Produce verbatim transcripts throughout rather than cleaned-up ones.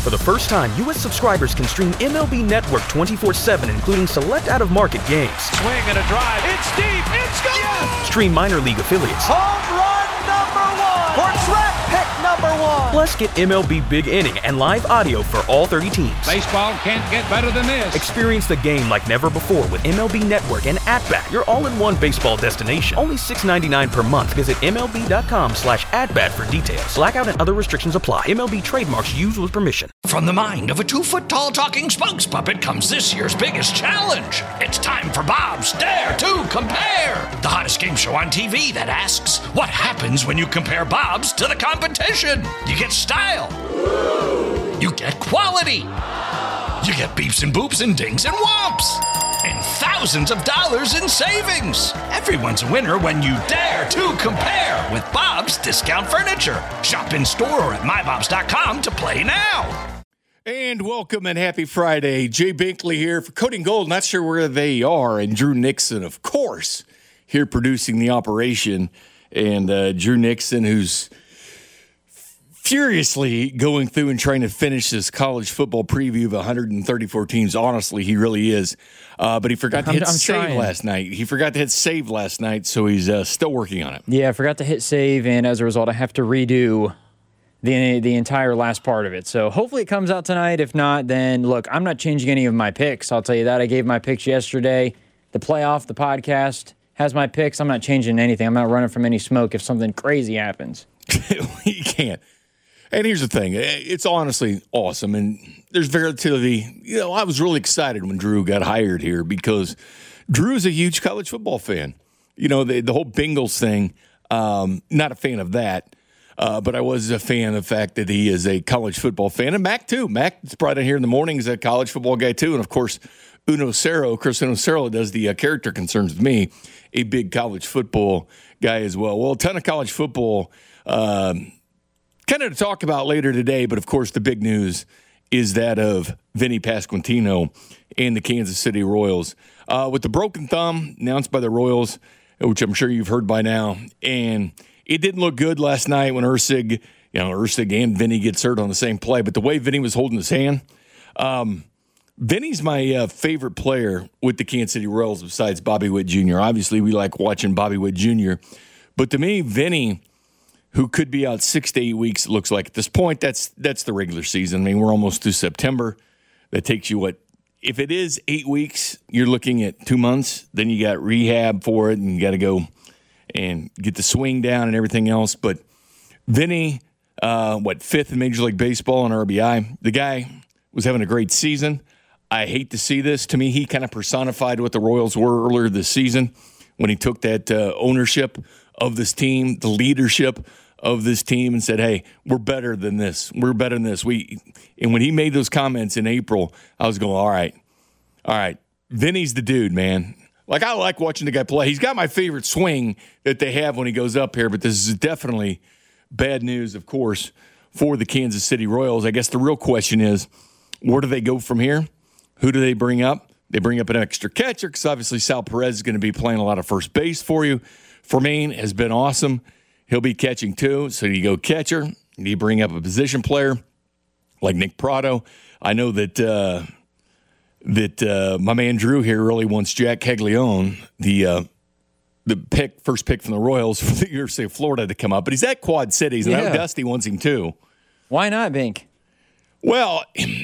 For the first time, U S subscribers can stream M L B Network twenty-four seven, including select out-of-market games. Swing and a drive. It's deep. It's gone. Yes! Stream minor league affiliates. Home run number one. For draft pick number one. Plus, get M L B Big Inning and live audio for all thirty teams. Baseball can't get better than this. Experience the game like never before with M L B Network and At-Bat, your all-in-one baseball destination. Only six dollars and ninety-nine cents per month. Visit M L B dot com slash at-bat for details. Blackout and other restrictions apply. M L B trademarks used with permission. From the mind of a two-foot-tall talking Spunks puppet comes this year's biggest challenge. It's time for Bob's Dare to Compare, the hottest game show on T V that asks, what happens when you compare Bob's to the competition? You get style. You get quality. You get beeps and boops and dings and whomps. And thousands of dollars in savings. Everyone's a winner when you dare to compare with Bob's Discount Furniture. Shop in store or at my bobs dot com to play now. And welcome and happy Friday. Jay Binkley here for Coating Gold. Not sure where they are. And Drew Nixon, of course, here producing the operation. And uh, Drew Nixon, who's furiously going through and trying to finish this college football preview of one hundred thirty-four teams. Honestly, he really is. Uh, but he forgot to I'm, hit I'm save trying. last night. He forgot to hit save last night, so he's uh, still working on it. Yeah, I forgot to hit save, and as a result, I have to redo the the entire last part of it. So hopefully it comes out tonight. If not, then look, I'm not changing any of my picks. I'll tell you that. I gave my picks yesterday. The playoff, the podcast has my picks. I'm not changing anything. I'm not running from any smoke if something crazy happens. You can't. And here's the thing. It's honestly awesome. And there's relatively, you know, I was really excited when Drew got hired here because Drew's a huge college football fan. You know, the, the whole Bengals thing, um, not a fan of that. Uh, but I was a fan of the fact that he is a college football fan. And Mac, too. Mac is brought in here in the morning. He's a college football guy, too. And, of course, Uno Cerro, Chris Uno Cerro does the uh, character concerns with me, a big college football guy as well. Well, a ton of college football um, kind of to talk about later today. But, of course, the big news is that of Vinny Pasquantino and the Kansas City Royals. Uh, with the broken thumb announced by the Royals, which I'm sure you've heard by now, and it didn't look good last night when Ursig, you know, Ursig and Vinny gets hurt on the same play. But the way Vinny was holding his hand, um, Vinny's my uh, favorite player with the Kansas City Royals besides Bobby Witt Junior Obviously, we like watching Bobby Witt Junior But to me, Vinny, who could be out six to eight weeks, it looks like at this point, that's that's the regular season. I mean, we're almost through September. That takes you, what, if it is eight weeks, you're looking at two months. Then you got rehab for it, and you got to go and get the swing down and everything else. But Vinny, uh, what, fifth in Major League Baseball in R B I. The guy was having a great season. I hate to see this. To me, he kind of personified what the Royals were earlier this season when he took that uh, ownership of this team, the leadership of this team, and said, hey, we're better than this. We're better than this. We And when he made those comments in April, I was going, all right, all right, Vinny's the dude, man. Like, I like watching the guy play. He's got my favorite swing that they have when he goes up here, but this is definitely bad news, of course, for the Kansas City Royals. I guess the real question is, where do they go from here? Who do they bring up? They bring up an extra catcher because obviously Sal Perez is going to be playing a lot of first base for you. Fermain has been awesome. He'll be catching too. So you go catcher. You bring up a position player like Nick Prado. I know that uh, that uh, my man Drew here really wants Jack Caglione, the uh, the pick, first pick from the Royals for the University of Florida, to come up. But he's at Quad Cities, and I know Yeah. Dusty wants him too. Why not, Bink? Well,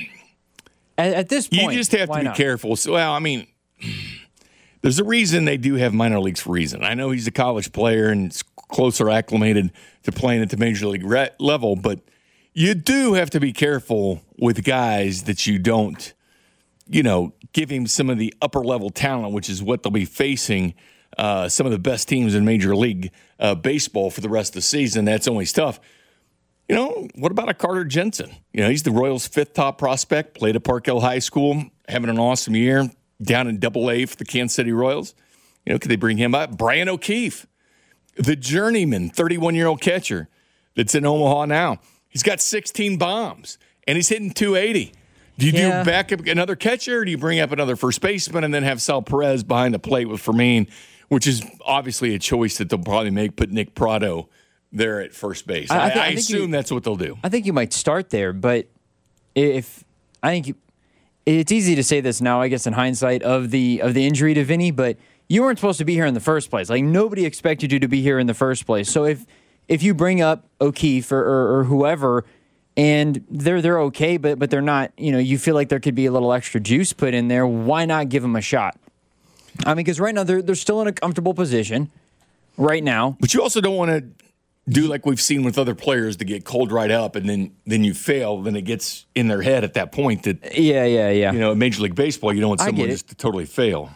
At, at this point, you just have why to be not? careful. So, well, I mean, there's a reason they do have minor leagues for a reason. I know he's a college player and is closer acclimated to playing at the major league re- level, but you do have to be careful with guys that you don't, you know, give him some of the upper level talent, which is what they'll be facing uh, some of the best teams in Major League uh, Baseball for the rest of the season. That's always tough. You know, what about a Carter Jensen? You know, he's the Royals' fifth top prospect, played at Park Hill High School, having an awesome year down in Double A for the Kansas City Royals. You know, could they bring him up? Brian O'Keefe, the journeyman, thirty-one-year-old catcher that's in Omaha now. He's got sixteen bombs, and he's hitting two eighty. Do you Yeah. do back up another catcher, or do you bring up another first baseman and then have Sal Perez behind the plate with Fermain, which is obviously a choice that they'll probably make, put Nick Prado there at first base. I, I- I I, thi- I think assume you- that's what they'll do. I think you might start there, but if I think you, it's easy to say this now, I guess in hindsight of the of the injury to Vinny, but you weren't supposed to be here in the first place. Like nobody expected you to be here in the first place. So if if you bring up O'Keefe or, or, or whoever, and they're they're okay, but but they're not, you know, you feel like there could be a little extra juice put in there. Why not give them a shot? I mean, because right now they're they're still in a comfortable position right now. But you also don't want to do like we've seen with other players to get cold right up, and then then you fail. Then it gets in their head at that point that yeah, yeah, yeah. You know, in Major League Baseball, you don't want someone just to totally fail.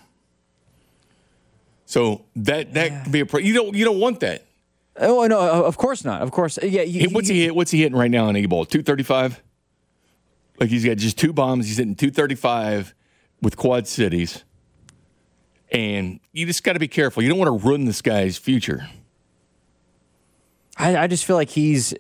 So that that yeah. could be a pro- you don't you don't want that. Oh no, of course not. Of course, yeah. You, hey, what's he hit? What's he hitting right now on A ball? two thirty-five. Like he's got just two bombs. He's hitting two thirty-five with Quad Cities, and you just got to be careful. You don't want to ruin this guy's future. I, I just feel like he's.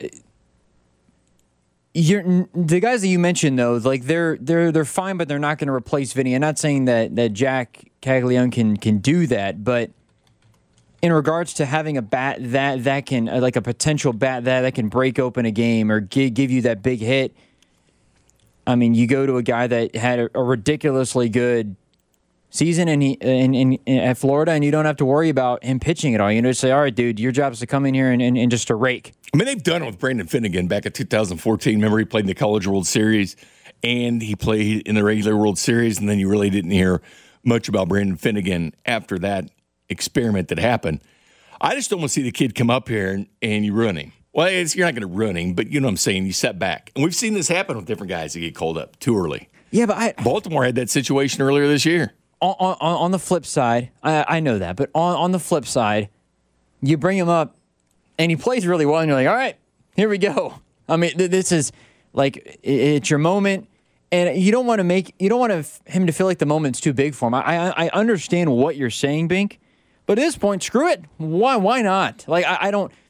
You're, the guys that you mentioned though, like they're they're they're fine, but they're not going to replace Vinny. I'm not saying that that Jack Caglione can can do that, but in regards to having a bat that that can like a potential bat that that can break open a game or give, give you that big hit. I mean, you go to a guy that had a, a ridiculously good season in, he, in, in, in at Florida, and you don't have to worry about him pitching at all. You know, just say, all right, dude, your job is to come in here and, and, and just to rake. I mean, they've done it with Brandon Finnegan back in two thousand fourteen. Remember, he played in the College World Series, and he played in the regular World Series, and then you really didn't hear much about Brandon Finnegan after that experiment that happened. I just don't want to see the kid come up here and, and you ruin him. Well, it's, you're not going to ruin him, but you know what I'm saying? You set back. And we've seen this happen with different guys that get called up too early. Yeah, but I, Baltimore had that situation earlier this year. On, on, on the flip side, I, I know that, but on, on the flip side, you bring him up, and he plays really well, and you're like, all right, here we go. I mean, th- this is like it, it's your moment, and you don't want to make you don't want to, him to feel like the moment's too big for him. I, I I understand what you're saying, Bink, but at this point, screw it. Why why not? Like I, I don't.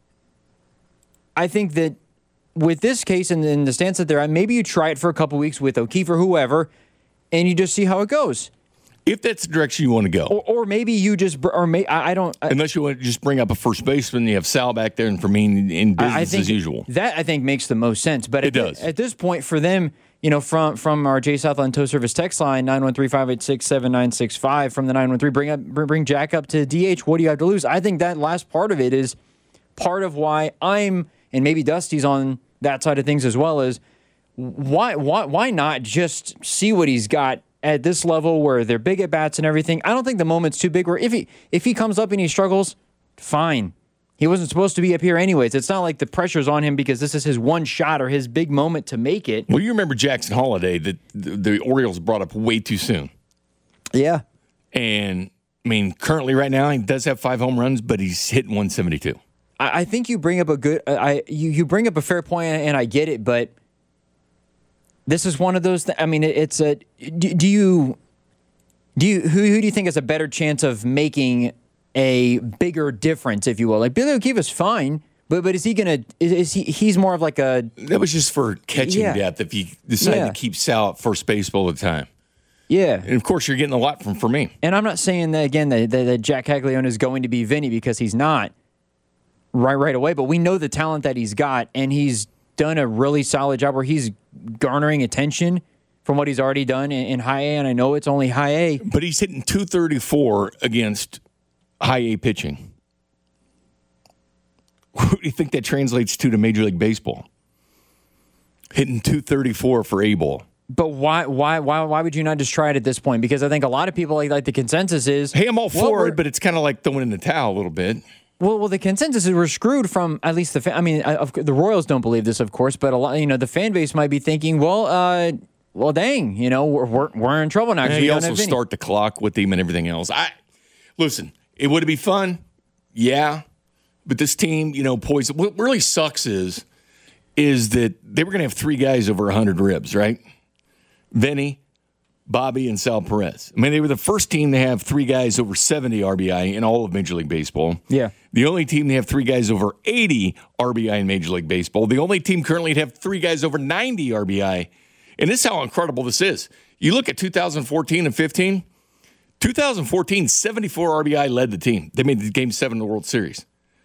I think that with this case and in the stance that they're at, maybe you try it for a couple weeks with O'Keefe or whoever, and you just see how it goes. If that's the direction you want to go. Or, or maybe you just, or may, I, I don't. I, Unless you want to just bring up a first baseman, you have Sal back there and for me in business I think as usual. That, I think, makes the most sense. But it at, does. At this point, for them, you know, from from our J Southland Tow Service text line, nine one three, five eight six, seven nine six five, from the nine one three, bring up bring Jack up to D H. What do you have to lose? I think that last part of it is part of why I'm, and maybe Dusty's on that side of things as well, is why why why not just see what he's got at this level where they're big at bats and everything. I don't think the moment's too big where if he if he comes up and he struggles, fine. He wasn't supposed to be up here anyways. It's not like the pressure's on him because this is his one shot or his big moment to make it. Well, you remember Jackson Holiday that the, the Orioles brought up way too soon. Yeah. And, I mean, currently right now he does have five home runs, but he's hitting one seventy-two. I, I think you bring up a good I you, you bring up a fair point, and I get it, but this is one of those th- I mean, it's a do, do you do you who, who do you think has a better chance of making a bigger difference, if you will? Like Billy O'Keefe is fine, but but is he gonna? Is, is he? He's more of like a. That was just for catching yeah. depth. If you decide yeah. to keep Sal at first base all the time, yeah. And of course, you're getting a lot from for me. And I'm not saying that again that, that, that Jack Caglione is going to be Vinny, because he's not right right away. But we know the talent that he's got, and he's done a really solid job where he's garnering attention from what he's already done in, in high A. And I know it's only high A, but he's hitting two thirty-four against high A pitching. What do you think that translates to to Major League Baseball? Hitting two thirty-four for A ball. But why why why why would you not just try it at this point? Because I think a lot of people, like like the consensus is, hey, I'm all well, for it, but it's kind of like throwing in the towel a little bit. Well, well, the consensus is we're screwed from at least the. Fa- I mean, I, of, the Royals don't believe this, of course, but a lot, you know, the fan base might be thinking, well, uh, well, dang, you know, we're we're, we're in trouble now. And we you don't also have Vinny. start the clock with him and everything else. I listen. It would be fun, yeah, but this team, you know, poised. What really sucks is, is that they were going to have three guys over one hundred ribs, right? Vinny, Bobby, and Sal Perez. I mean, they were the first team to have three guys over seventy R B I in all of Major League Baseball. Yeah. The only team to have three guys over eighty R B I in Major League Baseball. The only team currently to have three guys over ninety R B I. And this is how incredible this is. You look at two thousand fourteen and fifteen. two thousand fourteen, seventy-four R B I led the team. They made the Game seven of the World Series.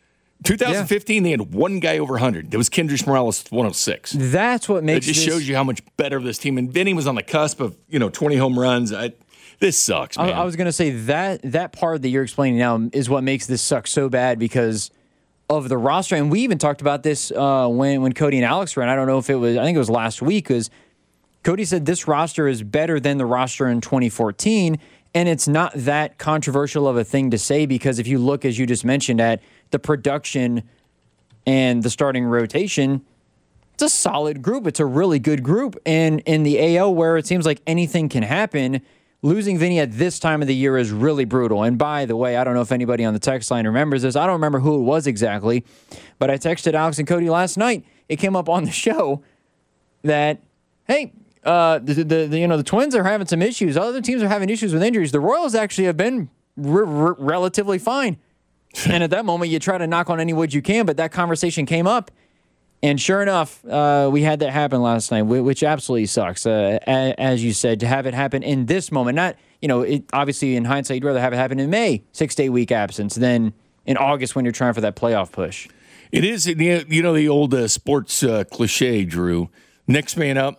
twenty fifteen, yeah. They had one guy over one hundred. That was Kendrys Morales, one oh six. That's what makes it just this... shows you how much better this team. And Vinny was on the cusp of, you know, twenty home runs. I, this sucks, man. I, I was going to say that that part that you're explaining now is what makes this suck so bad because of the roster. And we even talked about this uh, when, when Cody and Alex ran. I don't know if it was, I think it was last week, because Cody said this roster is better than the roster in twenty fourteen. And it's not that controversial of a thing to say because if you look, as you just mentioned, at the production and the starting rotation, it's a solid group. It's a really good group. And in the A L, where it seems like anything can happen, losing Vinny at this time of the year is really brutal. And by the way, I don't know if anybody on the text line remembers this. I don't remember who it was exactly, but I texted Alex and Cody last night. It came up on the show that, hey, Uh, the, the, the you know the Twins are having some issues. Other teams are having issues with injuries. The Royals actually have been r- r- relatively fine. And at that moment, you try to knock on any wood you can. But that conversation came up, and sure enough, uh, we had that happen last night, which absolutely sucks. Uh, as you said, to have it happen in this moment, not you know, it, obviously in hindsight, you'd rather have it happen in May, six to eight week absence, than in August when you're trying for that playoff push. It is, you know, the old uh, sports uh, cliche, Drew. Next man up.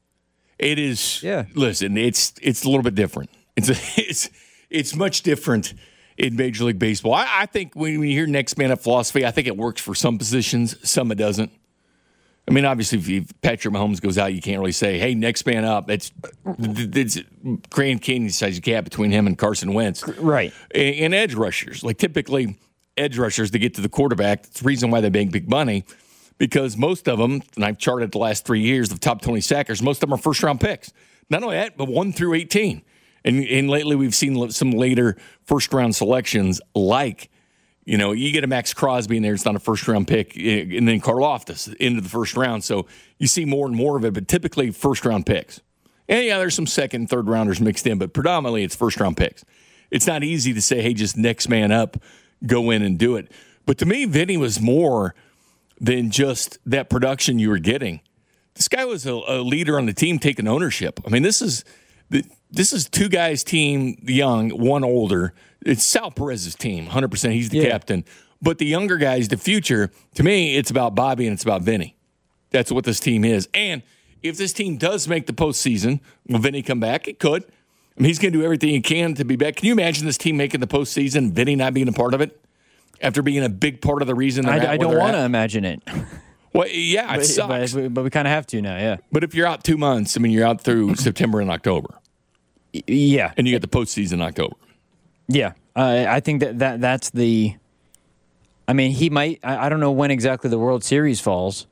It is. Yeah. Listen, it's it's a little bit different. It's a, it's it's much different in Major League Baseball. I, I think when, when you hear next man up philosophy, I think it works for some positions, some it doesn't. I mean, obviously, if, you, if Patrick Mahomes goes out, you can't really say, "Hey, next man up." It's it's Grand Canyon size gap between him and Carson Wentz, right? And, and edge rushers, like typically edge rushers to get to the quarterback. It's the reason why they make big money. Because most of them, and I've charted the last three years of top twenty sackers, most of them are first-round picks. Not only that, but one through eighteen. And, and lately we've seen some later first-round selections like, you know, you get a Max Crosby in there, it's not a first-round pick, and then Karlaftis into the first round. So you see more and more of it, but typically first-round picks. And, yeah, there's some second and third-rounders mixed in, but predominantly it's first-round picks. It's not easy to say, hey, just next man up, go in and do it. But to me, Vinny was more than just that production you were getting. This guy was a, a leader on the team taking ownership. I mean, this is this is two guys' team, young, one older. It's Sal Perez's team, one hundred percent. He's the yeah. captain. But the younger guys, the future, to me, it's about Bobby and it's about Vinny. That's what this team is. And if this team does make the postseason, will Vinny come back? It could. I mean, he's going to do everything he can to be back. Can you imagine this team making the postseason, Vinny not being a part of it? After being a big part of the reason they're I, at I don't want to imagine it. Well, yeah, it but, sucks. But, but we kind of have to now, yeah. But if you're out two months, I mean, you're out through September and October. Yeah. And you get the postseason in October. Yeah. Uh, I think that, that that's the – I mean, he might – I don't know when exactly the World Series falls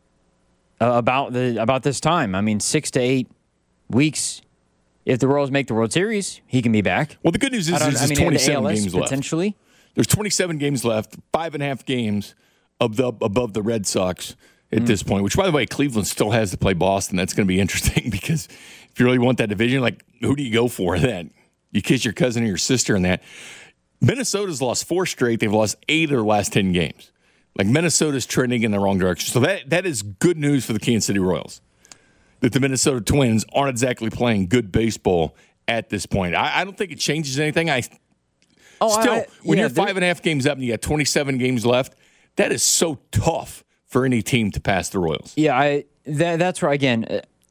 uh, about the about this time. I mean, six to eight weeks. If the Royals make the World Series, he can be back. Well, the good news is there's I mean, twenty-seven the A L S games left. Potentially. There's twenty-seven games left, five and a half games of the, above the Red Sox at mm. this point, which, by the way, Cleveland still has to play Boston. That's going to be interesting because if you really want that division, like, who do you go for then? You kiss your cousin or your sister in that. Minnesota's lost four straight. They've lost eight of their last ten games. Like, Minnesota's trending in the wrong direction. So that that is good news for the Kansas City Royals, that the Minnesota Twins aren't exactly playing good baseball at this point. I, I don't think it changes anything. I Oh, Still, I, when yeah, you're five and a half games up and you got twenty-seven games left, that is so tough for any team to pass the Royals. Yeah, I that, that's right. Again,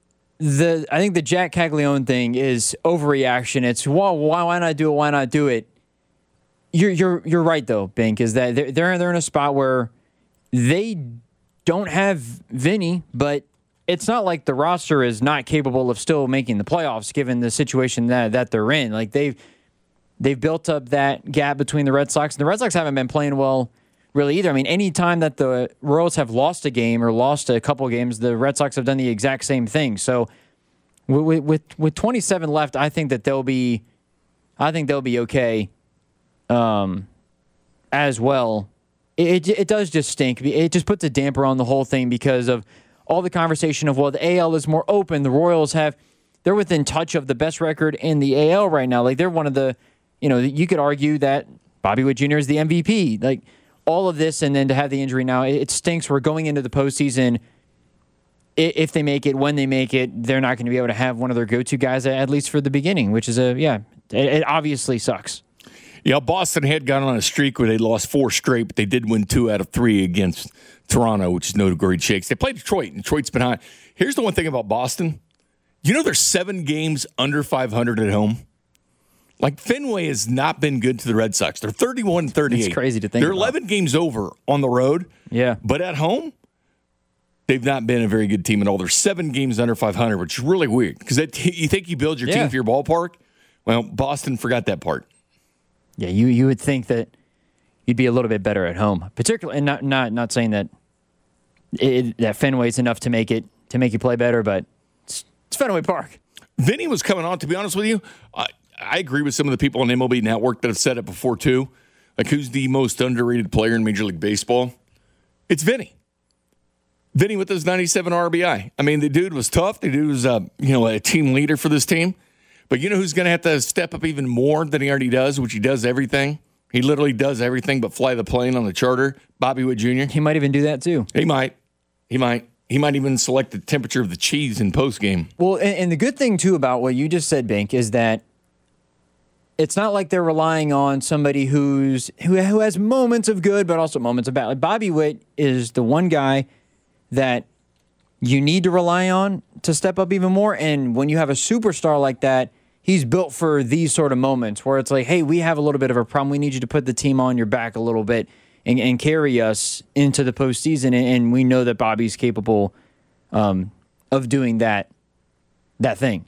the I think the Jack Caglione thing is overreaction. It's well, why why not do it? Why not do it? You're you're you're right though, Bink. Is that they're they're they're in a spot where they don't have Vinny, but it's not like the roster is not capable of still making the playoffs given the situation that that they're in. Like they've. They've built up that gap between the Red Sox, and the Red Sox haven't been playing well really either. I mean, any time that the Royals have lost a game or lost a couple of games, the Red Sox have done the exact same thing. So with with, with twenty-seven left, I think that they'll be, I think they'll be okay, um, as well. It, it it does just stink. It just puts a damper on the whole thing because of all the conversation of well, the A L is more open. The Royals have, they're within touch of the best record in the A L right now. Like they're one of the. You know, you could argue that Bobby Witt Junior is the M V P. Like, all of this, and then to have the injury now, it stinks. We're going into the postseason. If they make it, when they make it, they're not going to be able to have one of their go-to guys, at least for the beginning, which is a, yeah, it obviously sucks. Yeah, Boston had gone on a streak where they lost four straight, but they did win two out of three against Toronto, which is no great shakes. They played Detroit, and Detroit's been high. Here's the one thing about Boston. You know, there's seven games under five hundred at home. Like, Fenway has not been good to the Red Sox. They're thirty-one and thirty-eight. It's crazy to think They're about. eleven games over on the road. Yeah. But at home, they've not been a very good team at all. They're seven games under five hundred, which is really weird. Because you think you build your Yeah. team for your ballpark? Well, Boston forgot that part. Yeah, you you would think that you'd be a little bit better at home, particularly, and not not not saying that it, that Fenway's enough to make it to make you play better, but it's, it's Fenway Park. Vinny was coming on. To be honest with you, I, I agree with some of the people on M L B Network that have said it before too. Like, who's the most underrated player in Major League Baseball? It's Vinny. Vinny with his ninety-seven R B I. I mean, the dude was tough. The dude was uh, you know a team leader for this team. But you know who's going to have to step up even more than he already does, which he does everything? He literally does everything but fly the plane on the charter. Bobby Witt Junior He might even do that too. He might. He might. He might even select the temperature of the cheese in postgame. Well, and, and the good thing too about what you just said, Bink, is that it's not like they're relying on somebody who's who who has moments of good, but also moments of bad. Like, Bobby Witt is the one guy that you need to rely on to step up even more. And when you have a superstar like that, he's built for these sort of moments where it's like, hey, we have a little bit of a problem. We need you to put the team on your back a little bit and, and carry us into the postseason. And, and we know that Bobby's capable um, of doing that that thing.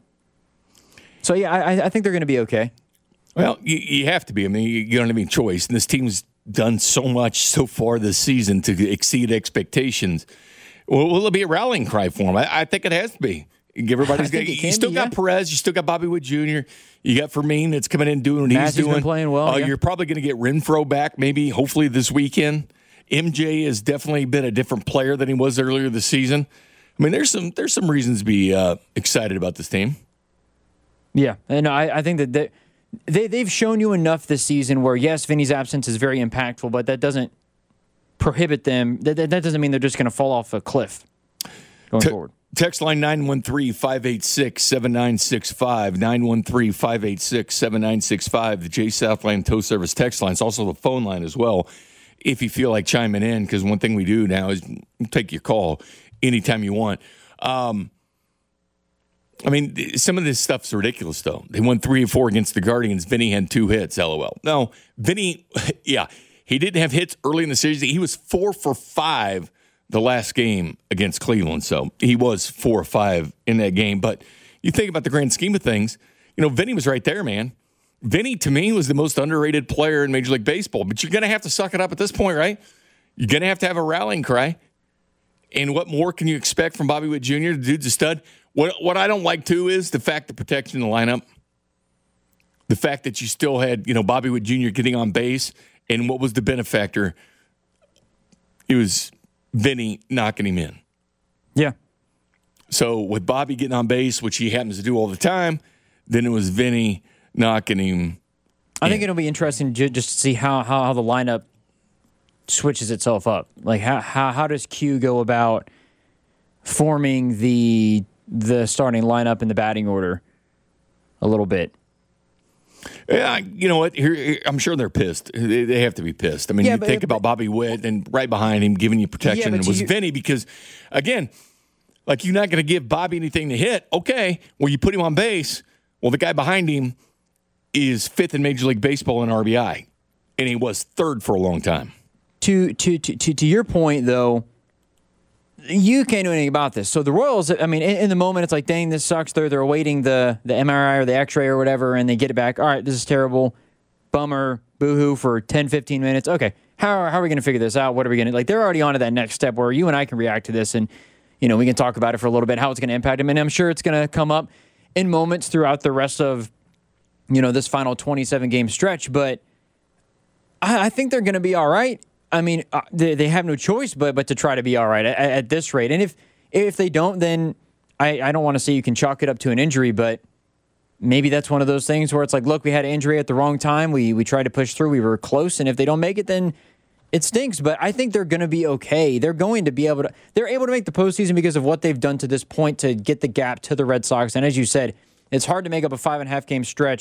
So, yeah, I, I think they're going to be okay. Well, you, you have to be. I mean, you, you don't have any choice. And this team's done so much so far this season to exceed expectations. Well, will it be a rallying cry for them? I, I think it has to be. Everybody's got, you still be, got yeah. Perez, you still got Bobby Witt Junior, you got Fermin that's coming in doing what Matthew's he's doing. been playing well. Uh, yeah. You're probably going to get Renfroe back, maybe, hopefully this weekend. M J has definitely been a different player than he was earlier this season. I mean, there's some there's some reasons to be uh, excited about this team. Yeah, and I, I think that they, they they've shown you enough this season where yes, Vinny's absence is very impactful, but that doesn't prohibit them. That that doesn't mean they're just going to fall off a cliff going Te- forward. Text line nine one three, five eight six, seven nine six five, nine one three, five eight six, seven nine six five, the J Southland Tow Service text line. It's also the phone line as well if you feel like chiming in, because one thing we do now is take your call anytime you want. Um, I mean, some of this stuff's ridiculous, though. They won three or four against the Guardians. Vinny had two hits, LOL. No, Vinny, yeah, he didn't have hits early in the series. He was four for five the last game against Cleveland. So he was four or five in that game. But you think about the grand scheme of things, you know, Vinny was right there, man. Vinny, to me, was the most underrated player in Major League Baseball. But you're going to have to suck it up at this point, right? You're going to have to have a rallying cry. And what more can you expect from Bobby Witt Junior? The dude's a stud. What, what I don't like, too, is the fact of protection in the lineup. The fact that you still had, you know, Bobby Witt Junior getting on base. And what was the benefactor? It was Vinny knocking him in. Yeah. So with Bobby getting on base, which he happens to do all the time, then it was Vinny knocking him I in. think it'll be interesting ju- just to see how, how, how the lineup switches itself up. Like, how, how, how does Q go about forming the the starting lineup and the batting order a little bit? Yeah, you know what? Here, here- I'm sure they're pissed. They, they have to be pissed. I mean, Yeah, you but- think about Bobby Witt, and right behind him giving you protection, Yeah, but and it was you- Vinny because, again, like you're not going to give Bobby anything to hit. Okay, well, you put him on base. Well, the guy behind him is fifth in Major League Baseball in R B I, and he was third for a long time. To to to to, to your point, though, you can't do anything about this. So the Royals, I mean, in, in the moment, it's like, dang, this sucks. They're they're awaiting the the M R I or the X-ray or whatever, and they get it back. All right, this is terrible. Bummer. Boo-hoo for ten, fifteen minutes. Okay, how, how are we going to figure this out? What are we going to, like, they're already on to that next step where you and I can react to this, and, you know, we can talk about it for a little bit, how it's going to impact them. And I'm sure it's going to come up in moments throughout the rest of, you know, this final twenty-seven game stretch. But I, I think they're going to be all right. I mean, uh, they, they have no choice but but to try to be all right at, at this rate. And if if they don't, then I, I don't want to say you can chalk it up to an injury, but maybe that's one of those things where it's like, look, we had an injury at the wrong time. We we tried to push through. We were close. And if they don't make it, then it stinks. But I think they're going to be okay. They're going to be able to – they're able to make the postseason because of what they've done to this point to get the gap to the Red Sox. And as you said, it's hard to make up a five-and-a-half game stretch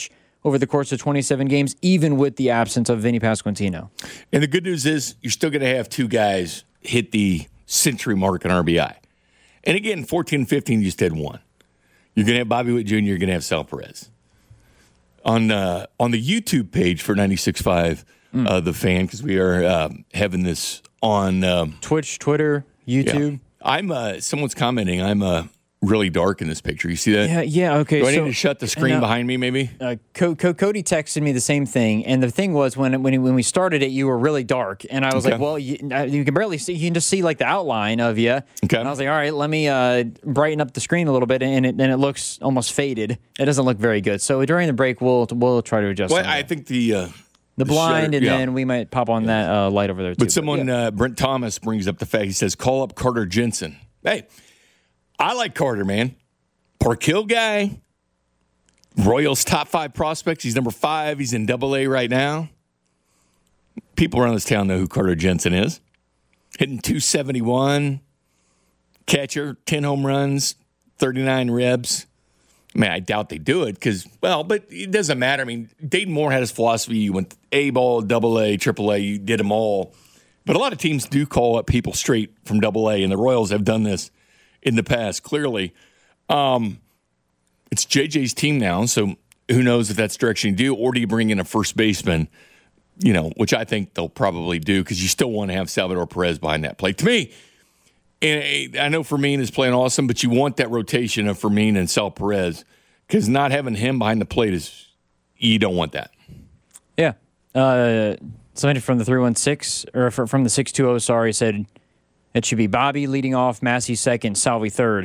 over the course of twenty-seven games, even with the absence of Vinny Pasquantino. And the good news is you're still going to have two guys hit the century mark in R B I. And again, fourteen and fifteen, you just had one. You're going to have Bobby Witt Junior You're going to have Sal Perez. On, uh, on the YouTube page for ninety-six point five, mm. uh, The Fan, because we are uh, having this on um, Twitch, Twitter, YouTube. Yeah. I'm uh, someone's commenting. I'm uh, really dark in this picture. You see that? Yeah. Yeah. Okay. Do I so, need to shut the screen uh, behind me? Maybe. Uh, Co- Co- Cody texted me the same thing, and the thing was when when when we started it, you were really dark, and I was okay. like, well, you, you can barely see. You can just see like the outline of you. Okay. And I was like, all right, let me uh, brighten up the screen a little bit, and it and it looks almost faded. It doesn't look very good. So during the break, we'll we'll try to adjust. Well, I think the. Uh, The blind, shutter, and yeah. then we might pop on that uh, light over there, too. But someone, but, yeah. uh, Brent Thomas, brings up the fact, he says, call up Carter Jensen. Hey, I like Carter, man. Park Hill guy. Royals top five prospects. He's number five. He's in double A right now. People around this town know who Carter Jensen is. Hitting two seventy-one. Catcher, ten home runs, thirty-nine ribs. I mean, I doubt they do it because, well, but it doesn't matter. I mean, Dayton Moore had his philosophy. You went A ball, double A, triple A. You did them all. But a lot of teams do call up people straight from double A, and the Royals have done this in the past, clearly. Um, it's J J's team now, so who knows if that's the direction you do, or do you bring in a first baseman, you know, which I think they'll probably do because you still want to have Salvador Perez behind that plate. To me, and I know Fermin is playing awesome, but you want that rotation of Fermin and Sal Perez because not having him behind the plate is, you don't want that. Yeah. Uh, somebody from the three one six, or from the six two zero, sorry, said it should be Bobby leading off, Massey second, Salvi third.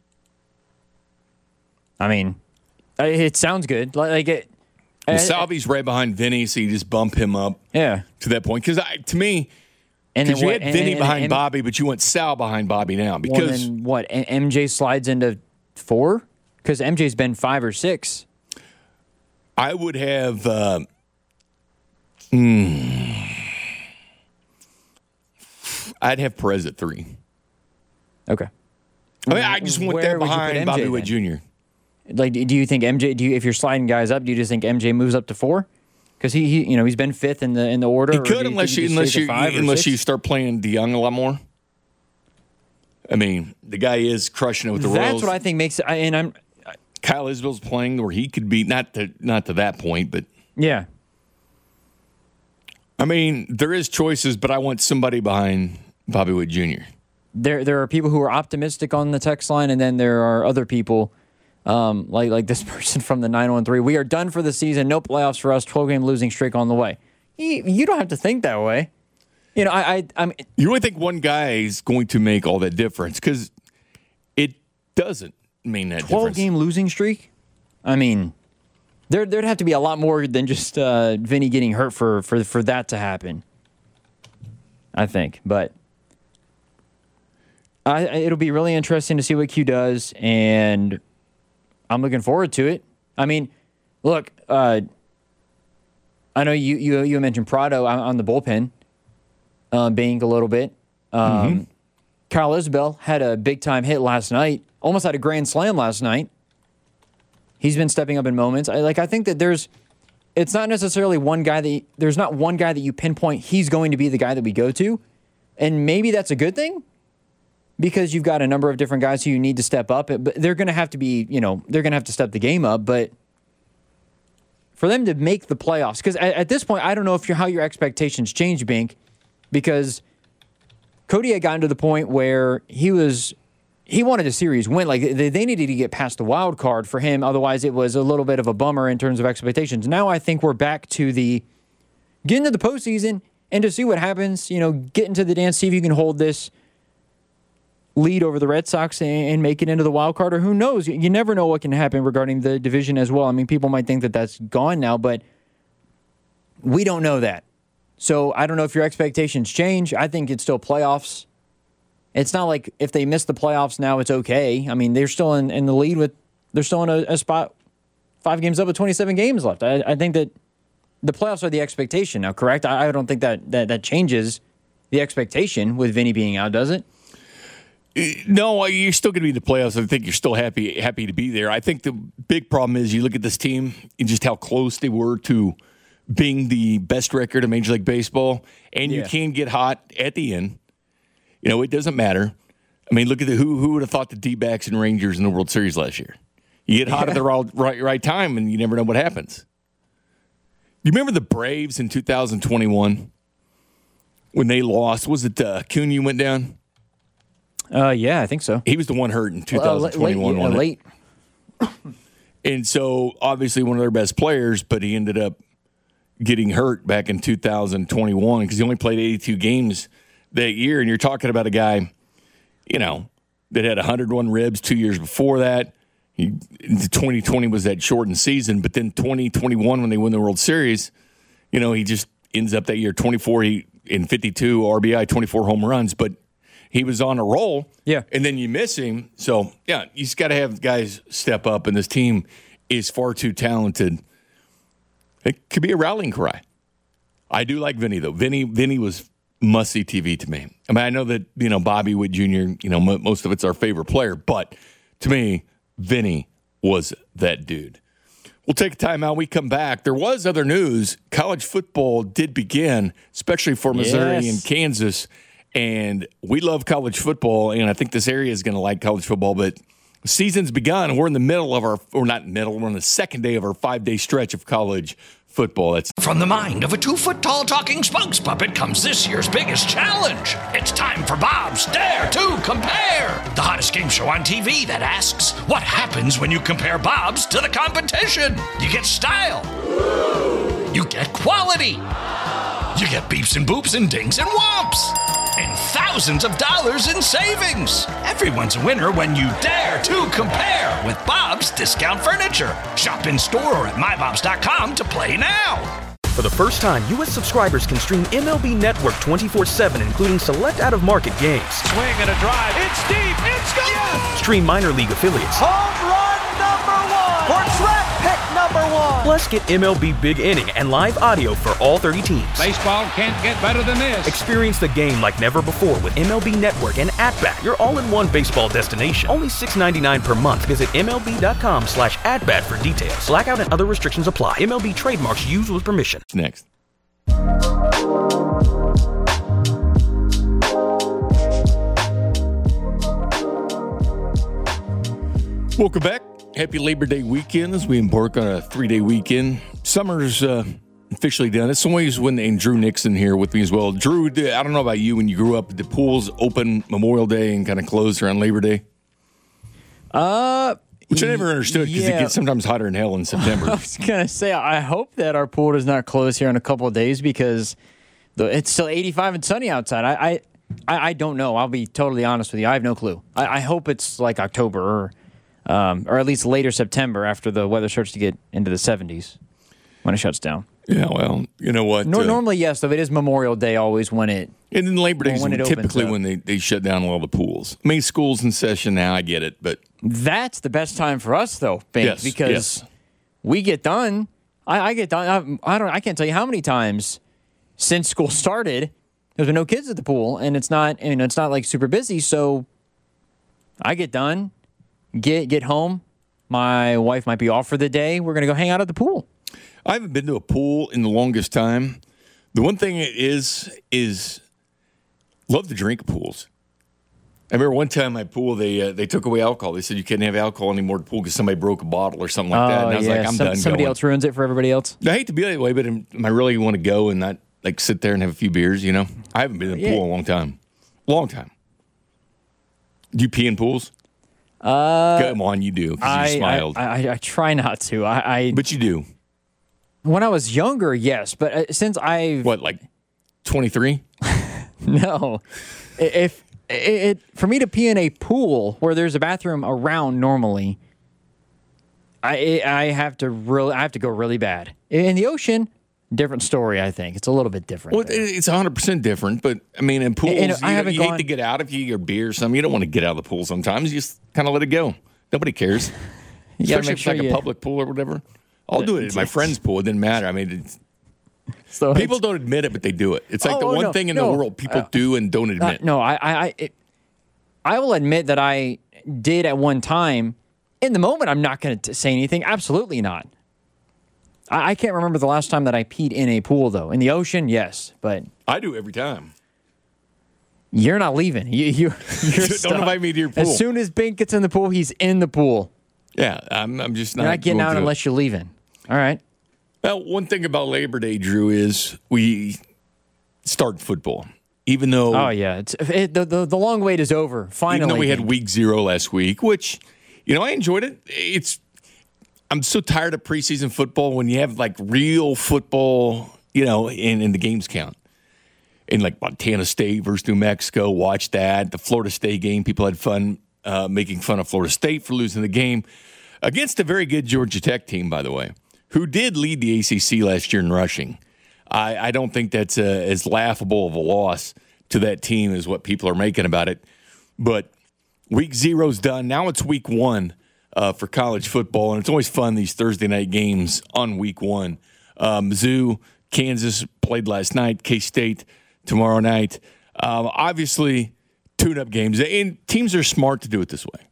I mean, it sounds good. Like it. Well, Salvi's right behind Vinny, so you just bump him up yeah. to that point. Because to me, and Because you what, had Vinny and, behind and, Bobby, but you want Sal behind Bobby now. Because well, then what? M J slides into four? Because M J's been five or six. I would have. Uh, mm, I'd have Perez at three. Okay. I mean, I just want Where that would you put behind M J Bobby then? Witt Junior Like, do you think M J? Do you, if you're sliding guys up, do you just think M J moves up to four? Because he, he, you know, he's been fifth in the in the order. He could, unless you unless you unless you start playing DeYoung a lot more. I mean, the guy is crushing it with the That's Royals. what I think makes. I, and I'm. Kyle Isbell's playing where he could be not to not to that point, but Yeah. I mean, there is choices, but I want somebody behind Bobby Witt Junior There there are people who are optimistic on the text line, and then there are other people. Um, like like this person from the nine one three. We are done for the season. No playoffs for us. twelve game losing streak on the way. You, you don't have to think that way. You know, I, I I'm. You really think one guy is going to make all that difference? Because it doesn't mean that twelve difference. game losing streak. I mean, there there'd have to be a lot more than just uh, Vinny getting hurt for for for that to happen. I think, but I, it'll be really interesting to see what Q does, and I'm looking forward to it. I mean, look, uh, I know you you you mentioned Prado on, on the bullpen uh, being a little bit. Um, mm-hmm. Kyle Isbell had a big time hit last night. Almost had a grand slam last night. He's been stepping up in moments. I like. I think that there's. It's not necessarily one guy that there's not one guy that you pinpoint. He's going to be the guy that we go to, and maybe that's a good thing. Because you've got a number of different guys who you need to step up, but they're going to have to be, you know, they're going to have to step the game up. But for them to make the playoffs, because at, at this point, I don't know if you're, how your expectations change, Bink, because Cody had gotten to the point where he was, he wanted a series win. Like they, they needed to get past the wild card for him. Otherwise, it was a little bit of a bummer in terms of expectations. Now I think we're back to the get into the postseason and to see what happens. You know, get into the dance, see if you can hold this lead over the Red Sox and make it into the wild card, or who knows? You never know what can happen regarding the division as well. I mean, people might think that that's gone now, but we don't know that. So I don't know if your expectations change. I think it's still playoffs. It's not like if they miss the playoffs now, it's okay. I mean, they're still in, in the lead with, they're still in a, a spot five games up with twenty-seven games left. I, I think that the playoffs are the expectation now, correct? I, I don't think that, that that changes the expectation with Vinny being out, does it? No, you're still going to be in the playoffs. I think you're still happy happy to be there. I think the big problem is you look at this team and just how close they were to being the best record in Major League Baseball, and you Yeah. can get hot at the end. You know, it doesn't matter. I mean, look at the who who would have thought the D-backs and Rangers in the World Series last year. You get hot yeah. at the right, right right time, and you never know what happens. You remember the Braves in two thousand twenty-one when they lost? Was it uh, Acuna went down? Uh, yeah, I think so. He was the one hurt in two thousand twenty-one. Uh, late, yeah, late. And so, obviously, one of their best players, but he ended up getting hurt back in two thousand twenty-one because he only played eighty-two games that year. And you're talking about a guy, you know, that had one hundred one ribs two years before that. He, twenty twenty was that shortened season, but then twenty twenty-one, when they win the World Series, you know, he just ends up that year twenty-four and fifty-two R B I, twenty-four home runs, but he was on a roll. Yeah. And then you miss him. So, yeah, you just got to have guys step up, and this team is far too talented. It could be a rallying cry. I do like Vinny, though. Vinny, Vinny was must-see T V to me. I mean, I know that, you know, Bobby Witt Junior, you know, m- most of it's our favorite player, but to me, Vinny was that dude. We'll take a time out. We come back. There was other news. College football did begin, especially for Missouri yes. and Kansas. And we love college football, and I think this area is going to like college football. But the season's begun. We're in the middle of our, or not middle, we're on the second day of our five-day stretch of college football. That's From the mind of a two-foot-tall talking spokes puppet comes this year's biggest challenge. It's time for Bob's Dare to Compare, the hottest game show on T V that asks, what happens when you compare Bob's to the competition? You get style. You get quality. You get beeps and boops and dings and whomps. And thousands of dollars in savings. Everyone's a winner when you dare to compare with Bob's Discount Furniture. Shop in store or at my bobs dot com to play now. For the first time, U S subscribers can stream M L B Network twenty-four seven, including select out-of-market games. Swing and a drive. It's deep. It's gone. Yes. Stream minor league affiliates. Home run number one. Or track pick number one. Plus, get M L B Big Inning and live audio for all thirty teams. Baseball can't get better than this. Experience the game like never before with M L B Network and At-Bat, your all-in-one baseball destination. Only six dollars and ninety-nine cents per month. Visit M L B dot com slash at-bat for details. Blackout and other restrictions apply. M L B trademarks used with permission. next. Welcome back. Happy Labor Day weekend as we embark on a three-day weekend. Summer's uh, officially done. It's always when and Drew Nixon here with me as well. Drew, I don't know about you. When you grew up, the pools open Memorial Day and kind of close around Labor Day? Uh, Which I never understood because yeah. it gets sometimes hotter in hell in September. I was going to say, I hope that our pool does not close here in a couple of days because the, it's still eighty-five and sunny outside. I, I I I don't know. I'll be totally honest with you. I have no clue. I, I hope it's like October or, um, or at least later September after the weather starts to get into the seventies when it shuts down. Yeah, well, you know what? No, uh, normally, yes, though it is Memorial Day always when it. And then Labor Day is when it opens typically up. when they, they shut down all the pools. I mean, school's in session now. I get it, but That's the best time for us, though, Bink, Yes, because yes. we get done. I, I get done. I, I don't. I can't tell you how many times since school started there's been no kids at the pool, and it's not. You know, it's not like super busy. So I get done, get get home. My wife might be off for the day. We're gonna go hang out at the pool. I haven't been to a pool in the longest time. The one thing it is is love to drink at pools. I remember one time my pool, they uh, they took away alcohol. They said you couldn't have alcohol anymore at the pool because somebody broke a bottle or something like that. And I was yeah. like, I'm Some- done Somebody going. else ruins it for everybody else. I hate to be that way, but am am I really want to go and not like sit there and have a few beers? You know, I haven't been in a Yeah. pool in a long time. Long time. Do you pee in pools? Uh, Come on, you do because I, you smiled, I, I I try not to. I, I but you do. when I was younger, yes, but uh, since I've What, like twenty-three? No, if it, it for me to pee in a pool where there's a bathroom around normally, I I have to really I have to go really bad. In the ocean, different story. I think it's a little bit different. Well, there. it- it's one hundred percent different, but I mean, in pools, And you, I haven't you hate gone- to get out if you get beer or something. You don't want to get out of the pool sometimes. You just kind of let it go. Nobody cares. You gotta Especially make if it's sure like you- a public pool or whatever. I'll do it at my friend's pool. It didn't matter. I mean, it's, So people it's- don't admit it, but they do it. It's like Oh, the oh, one no, thing in no. the world people Uh, do and don't uh, admit. no, I I I, it, I will admit that I did at one time. In the moment, I'm not going to say anything. Absolutely not. I, I can't remember the last time that I peed in a pool, though. In the ocean, yes, but I do every time. You're not leaving. You, you, you're Don't stuck. invite me to your pool. As soon as Bink gets in the pool, he's in the pool. Yeah, I'm, I'm just not. You're not getting going out to unless you're leaving. All right. Well, one thing about Labor Day, Drew, is we start football. Even though, Oh yeah, it's it, the, the the long wait is over. Finally, even though we had Bink. week zero last week, which you know I enjoyed it. It's I'm so tired of preseason football when you have like real football, you know, and, and the games count. In like Montana State versus New Mexico, watch that. The Florida State game, people had fun uh, making fun of Florida State for losing the game against a very good Georgia Tech team, by the way, who did lead the A C C last year in rushing. I, I don't think that's a, as laughable of a loss to that team as what people are making about it. But week zero's done. Now it's week one uh, for college football, and it's always fun, these Thursday night games on week one. Uh, Mizzou, Kansas played last night, K-State tomorrow night. Um, obviously, tune-up games. And teams are smart to do it this way.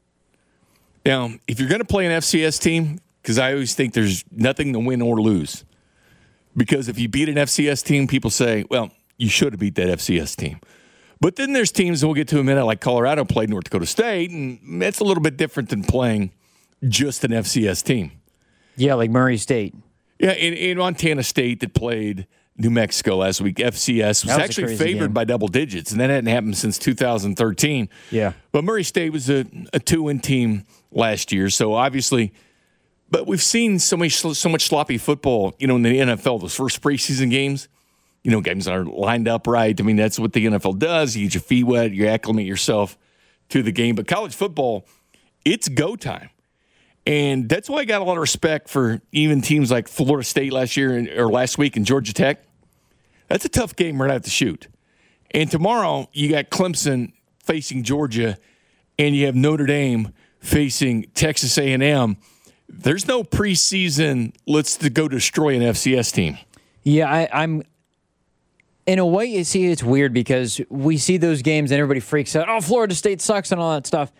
Now, if you're going to play an F C S team, because I always think there's nothing to win or lose. Because if you beat an F C S team, people say, well, you should have beat that F C S team. But then there's teams, and we'll get to in a minute, like Colorado played North Dakota State, and that's a little bit different than playing just an F C S team. Yeah, like Murray State. Yeah, in, in Montana State that played New Mexico last week, F C S was, was actually crazy favored game. by double digits, and that hadn't happened since two thousand thirteen. Yeah. But Murray State was a, a two-win team last year, so obviously – but we've seen so much, so much sloppy football, you know, in the N F L, those first preseason games, you know, games that are lined up right. I mean, that's what the N F L does. You get your feet wet, you acclimate yourself to the game. But college football, it's go time. And that's why I got a lot of respect for even teams like Florida State last year and, or last week and Georgia Tech. That's a tough game right out the chute. And tomorrow you got Clemson facing Georgia, and you have Notre Dame facing Texas A and M. There's no preseason, let's go destroy an F C S team. Yeah, I, I'm. In a way, you see, it's weird because we see those games and everybody freaks out. Oh, Florida State sucks and all that stuff.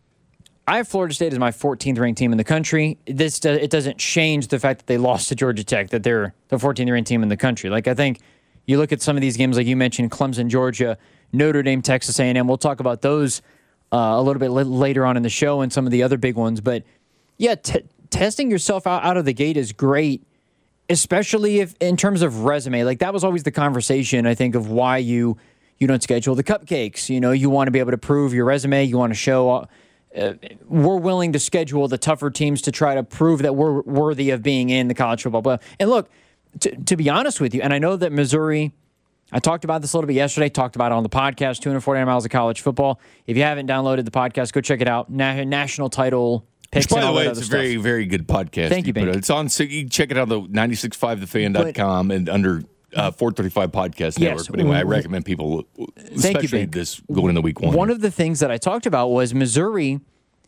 I have Florida State as my fourteenth ranked team in the country. This does, it doesn't change the fact that they lost to Georgia Tech, that they're the fourteenth ranked team in the country. Like I think you look at some of these games, like you mentioned, Clemson, Georgia, Notre Dame, Texas A and M. We'll talk about those uh, a little bit l- later on in the show and some of the other big ones. But yeah, t- testing yourself out, out of the gate is great, especially if in terms of resume. Like that was always the conversation, I think, of why you you don't schedule the cupcakes. You know, you want to be able to prove your resume. You want to show uh, we're willing to schedule the tougher teams to try to prove that we're worthy of being in the college football playoff. And look, to, to be honest with you, and I know that Missouri, I talked about this a little bit yesterday, talked about it on the podcast, two forty-nine miles of college football. If you haven't downloaded the podcast, go check it out. Na- national title picks. Which, by and the all way, that it's other a stuff. very, very good podcast. Thank you, put Bink. out. It's on, so you can check it out on the nine six five the fan dot com and under uh, four thirty-five Podcast Yes. Network. But anyway, I recommend people, especially Bink. this going into week one. One of the things that I talked about was Missouri,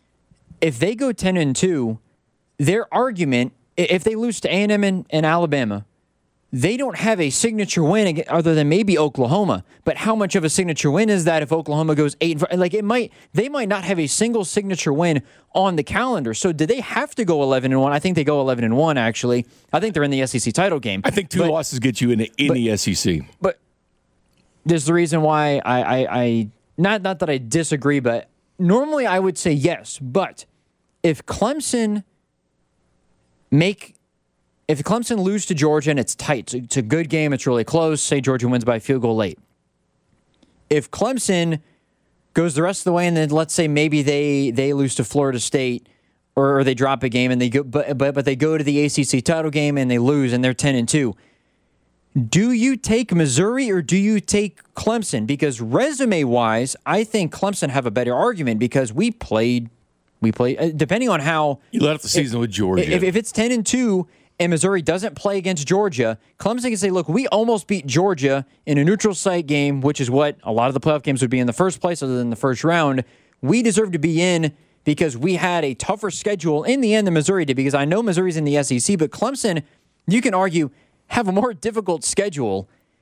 if they go ten and two, their argument, i- if they lose to A and M and, and Alabama, they don't have a signature win ag- other than maybe Oklahoma. But how much of a signature win is that if Oklahoma goes eight and four? Like it might, they might not have a single signature win on the calendar. So do they have to go eleven and one? I think they go eleven and one. Actually, I think they're in the S E C title game. I think two But- losses get you in, in but- the S E C. But there's the reason why I, I, I not not that I disagree, but normally I would say yes. But if Clemson make if Clemson lose to Georgia and it's tight, it's a good game, it's really close. Say Georgia wins by a field goal late. If Clemson goes the rest of the way and then let's say maybe they they lose to Florida State or, or they drop a game and they go but but but they go to the A C C title game and they lose and they're ten and two. Do you take Missouri or do you take Clemson? Because resume-wise, I think Clemson have a better argument because we played, we played, uh, depending on how... You let up the season if, with Georgia. If, if it's ten and two and Missouri doesn't play against Georgia, Clemson can say, look, we almost beat Georgia in a neutral site game, which is what a lot of the playoff games would be in the first place other than the first round. We deserve to be in because we had a tougher schedule in the end than Missouri did, because I know Missouri's in the S E C, but Clemson, you can argue, have a more difficult schedule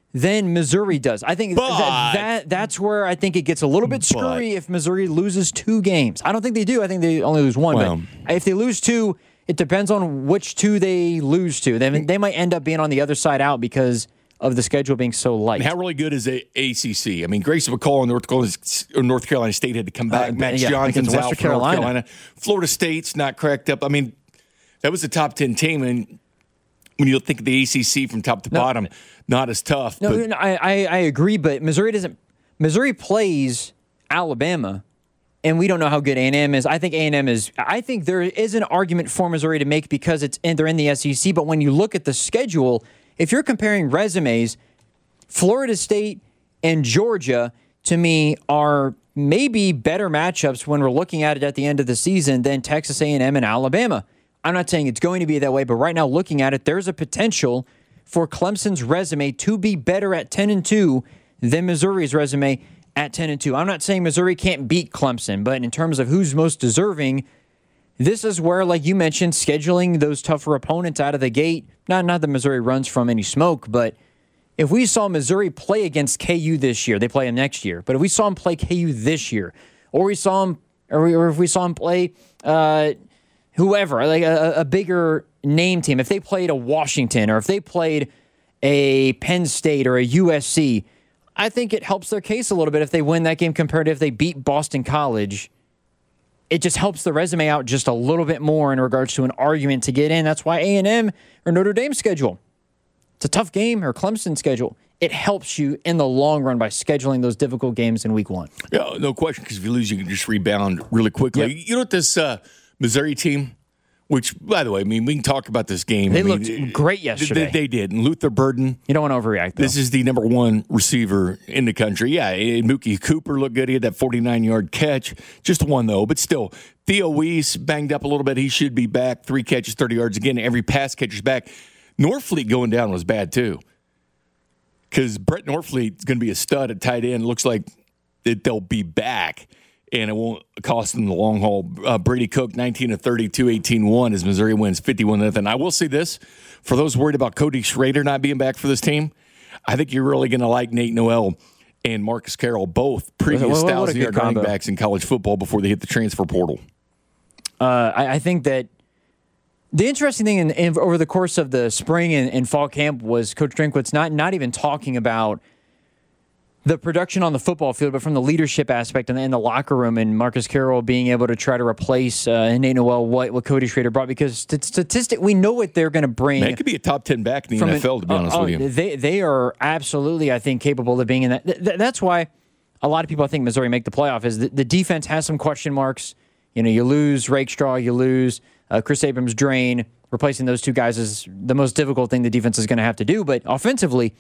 than Missouri does. I think But- that, that that's where I think it gets a little bit screwy if Missouri loses two games. I don't think they do. I think they only lose one. Well- but if they lose two, it depends on which two they lose to. They, they might end up being on the other side out because of the schedule being so light. How really good is the A C C? I mean, Grayson McCall in North Carolina, North Carolina State had to come back. Uh, Max yeah, Johnson's against out Western for North Carolina. Carolina. Florida State's not cracked up. I mean, that was the top ten team, and when you think of the A C C from top to No. bottom, not as tough. No, but no, I, I I agree, but Missouri doesn't. Missouri plays Alabama, and we don't know how good A and M is. I think A and M is. I think there is an argument for Missouri to make because it's and they're in the S E C. But when you look at the schedule, if you're comparing resumes, Florida State and Georgia to me are maybe better matchups when we're looking at it at the end of the season than Texas A and M and Alabama. I'm not saying it's going to be that way, but right now looking at it, there's a potential for Clemson's resume to be better at ten and two than Missouri's resume at ten and two. I'm not saying Missouri can't beat Clemson, but in terms of who's most deserving, this is where, like you mentioned, scheduling those tougher opponents out of the gate, not, not that Missouri runs from any smoke, but if we saw Missouri play against K U this year, they play them next year, but if we saw them play K U this year, or we saw them, or, we, or if we saw them play uh, whoever, like a, a bigger name team, if they played a Washington, or if they played a Penn State or a U S C, I think it helps their case a little bit if they win that game compared to if they beat Boston College. It just helps the resume out just a little bit more in regards to an argument to get in. That's why A and M or Notre Dame's schedule, it's a tough game, or Clemson's schedule. It helps you in the long run by scheduling those difficult games in week one. Yeah, no question, because if you lose, you can just rebound really quickly. Yep. You know what this uh, Missouri team, which, by the way, I mean, we can talk about this game. They I mean, looked great yesterday. They, they did. And Luther Burden, You don't want to overreact, though. this is the number one receiver in the country. Yeah, and Mookie Cooper looked good. He had that forty-nine-yard catch. Just one, though. But still, Theo Weiss banged up a little bit. He should be back. Three catches, thirty yards. Again, every pass catcher's back. Norfleet going down was bad, too. Because Brett Norfleet is going to be a stud at tight end. Looks like that they'll be back, and it won't cost them the long haul. Uh, Brady Cook, nineteen of thirty-two, eighteen one, as Missouri wins fifty-one nothing. I will say this, for those worried about Cody Schrader not being back for this team, I think you're really going to like Nate Noel and Marcus Carroll, both previous What- what- what a thousand yard good running combo. backs in college football before they hit the transfer portal. Uh, I, I think that the interesting thing in, in, over the course of the spring and, and fall camp was Coach Drinkwitz not not even talking about the production on the football field, but from the leadership aspect and in the locker room, and Marcus Carroll being able to try to replace uh, Nate Noel, what, what Cody Schrader brought, because st- statistic we know what they're going to bring. Man, it could be a top ten back in the from N F L, an- to be honest oh, with oh, you. They they are absolutely, I think, capable of being in that. Th- th- that's why a lot of people I think Missouri make the playoff. Is the, the defense has some question marks. You know, you lose Rakestraw, you lose uh, Chris Abrams, Drain. Replacing those two guys is the most difficult thing the defense is going to have to do. But offensively,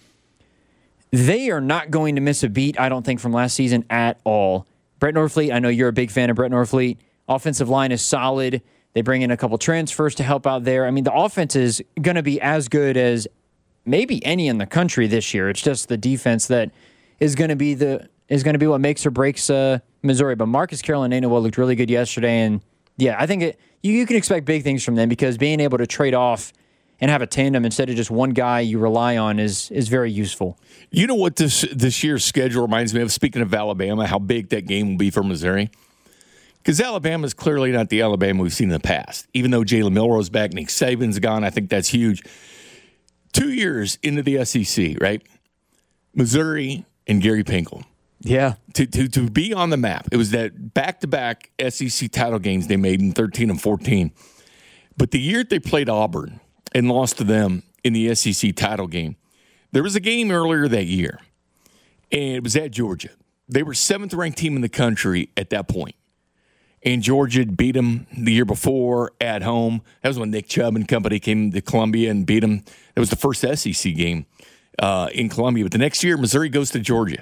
they are not going to miss a beat, I don't think, from last season at all. Brett Norfleet, I know you're a big fan of Brett Norfleet. Offensive line is solid. They bring in a couple transfers to help out there. I mean, the offense is going to be as good as maybe any in the country this year. It's just the defense that is going to be the is going to be what makes or breaks uh, Missouri. But Marcus Carroll and Nate Noel looked really good yesterday, and yeah, I think it, you, you can expect big things from them because being able to trade off and have a tandem instead of just one guy you rely on is is very useful. You know what this this year's schedule reminds me of? Speaking of Alabama, how big that game will be for Missouri. Because Alabama is clearly not the Alabama we've seen in the past. Even though Jalen Milroe's back, Nick Saban's gone, I think that's huge. Two years into the S E C, right? Missouri and Gary Pinkel. Yeah. To, to, to be on the map. It was that back-to-back S E C title games they made in thirteen and fourteen. But the year they played Auburn and lost to them in the S E C title game, there was a game earlier that year, and it was at Georgia. They were seventh-ranked team in the country at that point. And Georgia had beat them the year before at home. That was when Nick Chubb and company came to Columbia and beat them. That was the first S E C game uh, in Columbia. But the next year, Missouri goes to Georgia.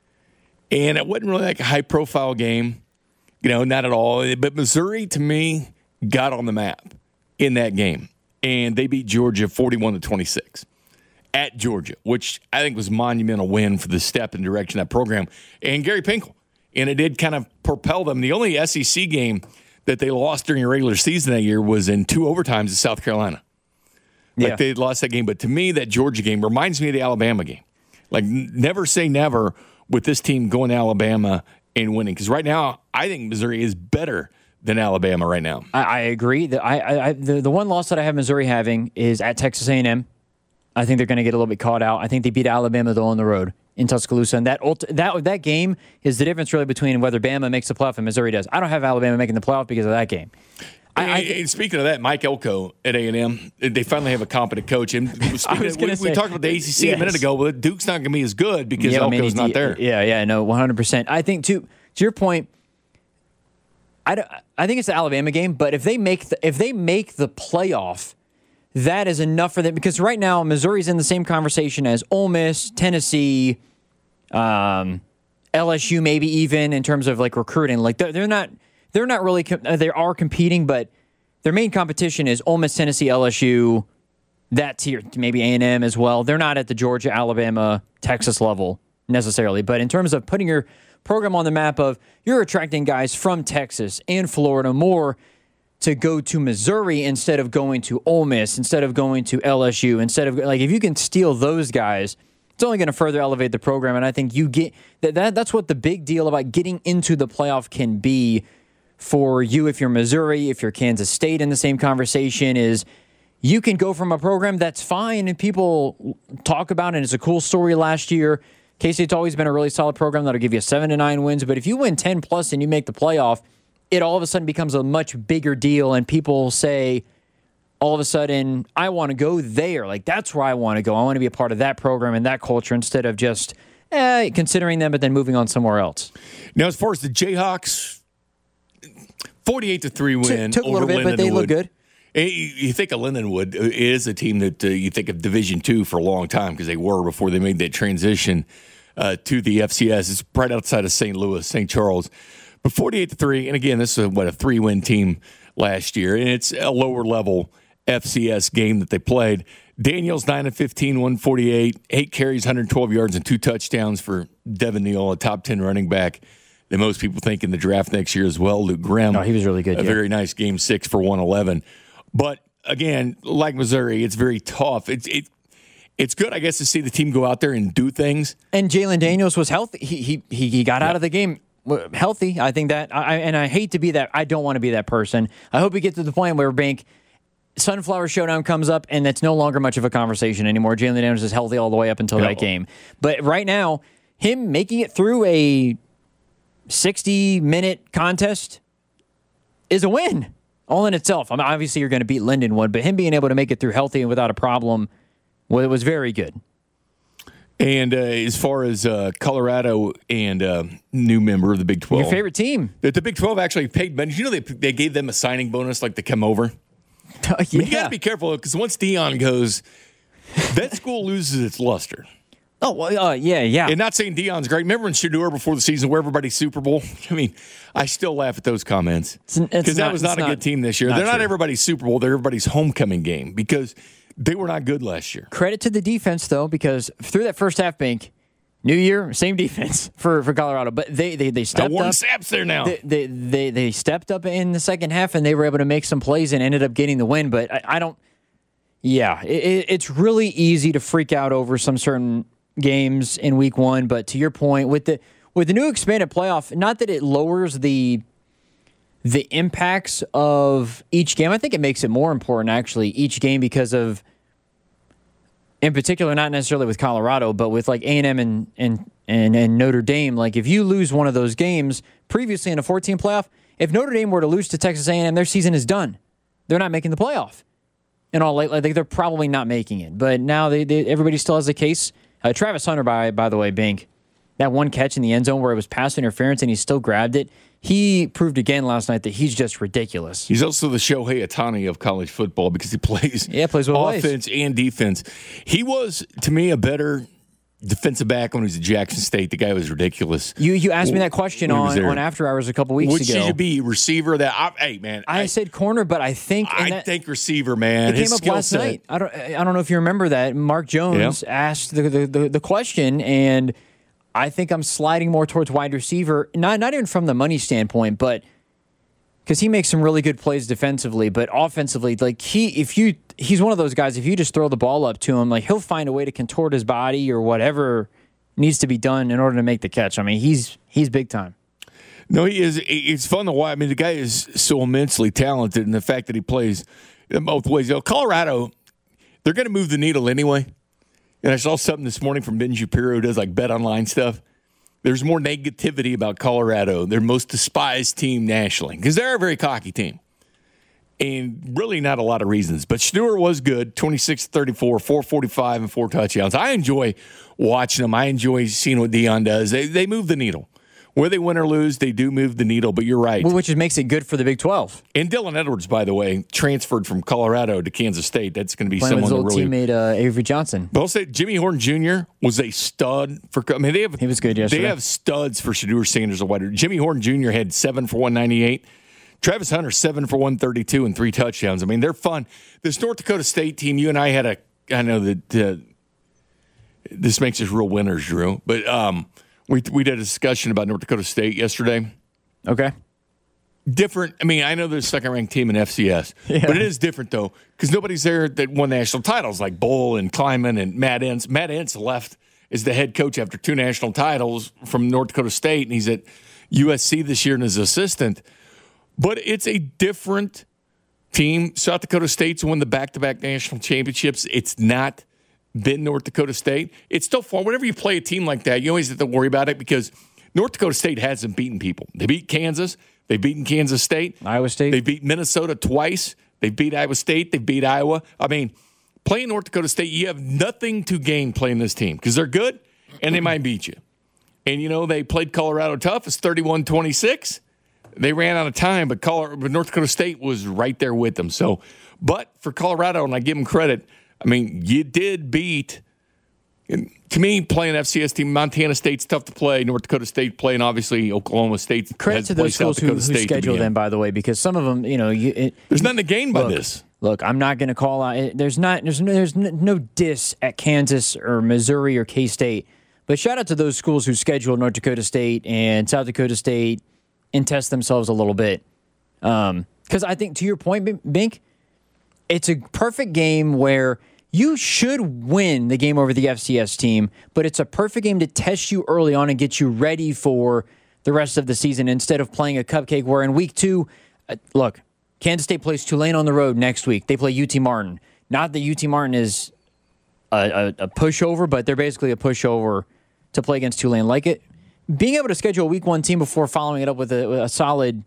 And it wasn't really like a high-profile game, you know, not at all. But Missouri, to me, got on the map in that game. And they beat Georgia forty-one to twenty-six at Georgia, which I think was a monumental win for the step and direction of that program. And Gary Pinkel. And it did kind of propel them. The only S E C game that they lost during the regular season that year was in two overtimes in South Carolina. Like Yeah. they lost that game. But to me, that Georgia game reminds me of the Alabama game. Like, n- never say never with this team going to Alabama and winning. Because right now, I think Missouri is better than Alabama right now. I, I agree. The, I, I, the, the one loss that I have Missouri having is at Texas A and M. I think they're going to get a little bit caught out. I think they beat Alabama, though, on the road in Tuscaloosa. And that that that game is the difference, really, between whether Bama makes the playoff and Missouri does. I don't have Alabama making the playoff because of that game. I, I, and speaking of that, Mike Elko at A and M, they finally have a competent coach. And I was of, we, say, we talked about the A C C yes. a minute ago. Well, Duke's not going to be as good because yeah, Elko's I mean, not there. Yeah, yeah, no, one hundred percent. I think, to, to your point, I, don't, I think it's the Alabama game, but if they make the, if they make the playoff, that is enough for them. Because right now, Missouri's in the same conversation as Ole Miss, Tennessee, um, L S U, maybe even in terms of like recruiting. Like they're, they're not they're not really com- they are competing, but their main competition is Ole Miss, Tennessee, L S U. That tier, maybe A and M as well. They're not at the Georgia, Alabama, Texas level necessarily, but in terms of putting your program on the map of you're attracting guys from Texas and Florida more to go to Missouri instead of going to Ole Miss, instead of going to L S U, instead of like if you can steal those guys, it's only going to further elevate the program. And I think you get that, that that's what the big deal about getting into the playoff can be for you if you're Missouri, if you're Kansas State in the same conversation is you can go from a program that's fine and people talk about it and it's a cool story last year. K-State's always been a really solid program that'll give you seven to nine wins, but if you win ten plus and you make the playoff, it all of a sudden becomes a much bigger deal, and people say, all of a sudden, I want to go there. Like, that's where I want to go. I want to be a part of that program and that culture instead of just eh, considering them, but then moving on somewhere else. Now, as far as the Jayhawks, forty-eight to three win Took a over little bit, but they look good. You think of Lindenwood is a team that uh, you think of Division Two for a long time because they were before they made that transition uh, to the F C S. It's right outside of Saint Louis, Saint Charles. But forty-eight to three, and again, this is a, what a three-win team last year, and it's a lower-level F C S game that they played. Daniels nine and fifteen, one forty-eight, eight carries, one hundred twelve yards, and two touchdowns for Devin Neal, a top ten running back that most people think in the draft next year as well. Luke Grimm, no, he was really good. A yeah. very nice game six for one eleven. But again, like Missouri, it's very tough. It's it, it's good, I guess, to see the team go out there and do things. And Jalen Daniels was healthy. He he he, he got yeah. out of the game healthy. I think that, I, and I hate to be that. I don't want to be that person. I hope we get to the point where Bank Sunflower Showdown comes up and that's no longer much of a conversation anymore. Jalen Daniels is healthy all the way up until yeah. that game. But right now, him making it through a sixty-minute contest is a win all in itself. I mean, obviously, you're going to beat Lindenwood, but him being able to make it through healthy and without a problem was, was very good. And uh, as far as uh, Colorado and uh, new member of the Big twelve. Your favorite team. The, the Big twelve actually paid money. You know they they gave them a signing bonus like to come over? yeah. I mean, you got to be careful because once Dion goes, that school loses its luster. Oh, well, uh, yeah, yeah. And not saying Dion's great. Remember in Shador before the season where everybody's Super Bowl? I mean, I still laugh at those comments. Because that was not a not, good team this year. Not They're not true. everybody's Super Bowl. They're everybody's homecoming game because they were not good last year. Credit to the defense, though, because through that first half, Bank, new year, same defense for, for Colorado. But they, they, they stepped Warren up. Sapp's there now. They, they, they, they stepped up in the second half, and they were able to make some plays and ended up getting the win. But I, I don't – yeah, it, it's really easy to freak out over some certain – games in week one, but to your point, with the with the new expanded playoff, not that it lowers the the impacts of each game. I think it makes it more important actually each game because of, in particular, not necessarily with Colorado, but with like A and M and and and and Notre Dame. Like if you lose one of those games previously in a fourteen playoff, if Notre Dame were to lose to Texas A and M, their season is done. They're not making the playoff. In all, like they're probably not making it. But now they, they everybody still has a case. Uh, Travis Hunter, by by the way, Bink, that one catch in the end zone where it was pass interference and he still grabbed it, he proved again last night that he's just ridiculous. He's also the Shohei Ohtani of college football because he plays, yeah, plays both offense ways. and defense. He was, to me, a better defensive back when he was at Jackson State. The guy was ridiculous. You you asked me that question on, on After Hours a couple weeks Which ago. Which should be receiver? That I, hey man, I, I said corner, but I think I that, think receiver, man. It His came up last set. night. I don't I don't know if you remember that. Mark Jones yeah. asked the, the the the question, and I think I'm sliding more towards wide receiver. Not not even from the money standpoint, but because he makes some really good plays defensively, but offensively, like he if you he's one of those guys. If you just throw the ball up to him, like he'll find a way to contort his body or whatever needs to be done in order to make the catch. I mean, he's he's big time. No, he is. It's fun to watch. I mean, the guy is so immensely talented, and the fact that he plays in both ways. You know, Colorado, they're going to move the needle anyway. And I saw something this morning from Ben Shapiro who does like bet online stuff. There's more negativity about Colorado, their most despised team nationally, because they're a very cocky team. And really not a lot of reasons. But Stewart was good, twenty-six thirty-four, four forty-five, and four touchdowns. I enjoy watching them. I enjoy seeing what Deion does. They they move the needle. Whether they win or lose, they do move the needle, but you're right. Well, which makes it good for the Big twelve. And Dylan Edwards, by the way, transferred from Colorado to Kansas State. That's going to be Playing someone with his to old really... teammate uh, Avery Johnson. But I'll say Jimmy Horton Junior was a stud for. I mean, they have he was good yesterday. They have studs for Shadur Sanders or whatever. Jimmy Horton Junior had seven for one ninety-eight. Travis Hunter seven for one thirty-two and three touchdowns. I mean, they're fun. This North Dakota State team, you and I had a. I know that uh, this makes us real winners, Drew, but. um We we did a discussion about North Dakota State yesterday. Okay. Different. I mean, I know they're the second-ranked team in F C S, yeah. but it is different, though, because nobody's there that won national titles like Bull and Kleiman and Matt Entz. Matt Entz left as the head coach after two national titles from North Dakota State, and he's at U S C this year and his assistant. But it's a different team. South Dakota State's won the back-to-back national championships. It's not been North Dakota State. It's still fun. Whenever you play a team like that, you always have to worry about it because North Dakota State hasn't beaten people. They beat Kansas. They've beaten Kansas State. Iowa State. They beat Minnesota twice. They beat Iowa State. They beat Iowa. I mean, playing North Dakota State, you have nothing to gain playing this team because they're good and they might beat you. And, you know, they played Colorado tough. It's thirty-one twenty-six. They ran out of time, but, Colorado, but North Dakota State was right there with them. So, but for Colorado, and I give them credit, I mean, you did beat, and to me, playing F C S team, Montana State's tough to play. North Dakota State playing, obviously, Oklahoma State. Credit has to to those schools who, who schedule them, by the way, because some of them, you know. You, it, there's nothing to gain by look, this. Look, I'm not going to call out. There's not. There's no, there's no diss at Kansas or Missouri or K-State. But shout out to those schools who schedule North Dakota State and South Dakota State and test themselves a little bit. Because um, I think, to your point, Bink, it's a perfect game where you should win the game over the F C S team, but it's a perfect game to test you early on and get you ready for the rest of the season instead of playing a cupcake where in week two, uh, look, Kansas State plays Tulane on the road next week. They play U T Martin. Not that U T Martin is a, a, a pushover, but they're basically a pushover to play against Tulane. Like it, being able to schedule a week one team before following it up with a, with a solid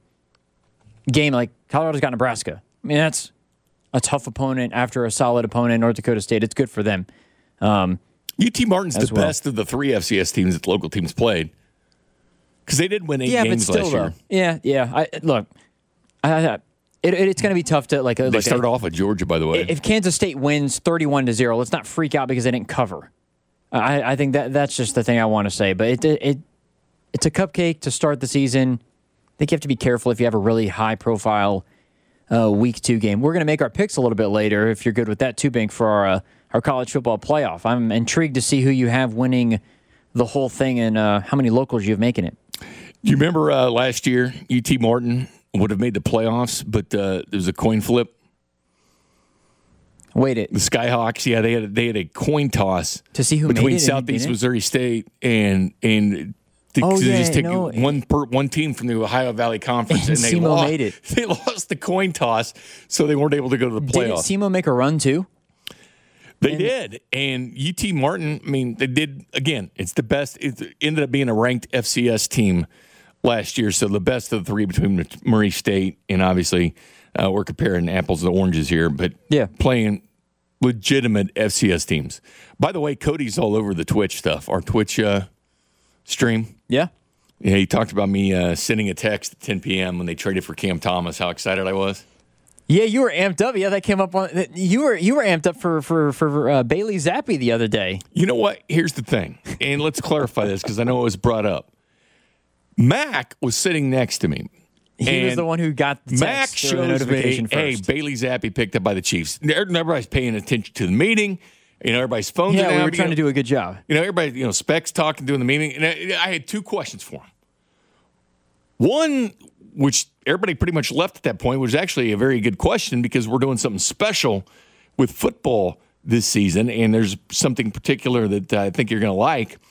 game like Colorado's got Nebraska. I mean, that's a tough opponent after a solid opponent, North Dakota State. It's good for them. Um, U T Martin's the well. best of the three F C S teams that the local teams played. Because they did win eight yeah, games but still, last year. Though, yeah, yeah. I, look, I, I, it, it, it's going to be tough to like. They like, started if, off at Georgia, by the way. If Kansas State wins thirty-one to zero, let's not freak out because they didn't cover. I, I think that that's just the thing I want to say. But it, it it it's a cupcake to start the season. I think you have to be careful if you have a really high profile uh, week two game. We're going to make our picks a little bit later if you're good with that too, Bink, for our uh, our college football playoff. I'm intrigued to see who you have winning the whole thing and uh, how many locals you have making it. Do you remember uh, last year, U T Martin would have made the playoffs, but uh, there was a coin flip? Wait, it the Skyhawks, yeah, they had they had a coin toss to see who between made it Southeast Missouri State and and the, oh, they yeah, just take no, one per, one team from the Ohio Valley Conference, and, and they SEMO lost. Made it. They lost the coin toss, so they weren't able to go to the playoffs. Did SEMO make a run too? They and, did, and U T Martin. I mean, they did again. It's the best. It ended up being a ranked F C S team last year, so the best of the three between Murray State and obviously uh, we're comparing apples to oranges here, but yeah, playing legitimate F C S teams. By the way, Cody's all over the Twitch stuff. Our Twitch uh, stream. Yeah. Yeah, he talked about me uh, sending a text at ten p.m. when they traded for Cam Thomas. How excited I was. Yeah, you were amped up. Yeah, that came up on. You were you were amped up for for for uh, Bailey Zappi the other day. You know what? Here's the thing, and let's clarify this because I know it was brought up. Mac was sitting next to me. He was the one who got the text Mac shows the notification me, first. hey, Bailey Zappi picked up by the Chiefs. Everybody's paying attention to the meeting. You know, everybody's phones yeah, are we out. were trying you know, to do a good job. You know, everybody, you know, Specs talking, doing the meeting. And I, I had two questions for him. One, which everybody pretty much left at that point, was actually a very good question because we're doing something special with football this season, and there's something particular that I think you're going to like.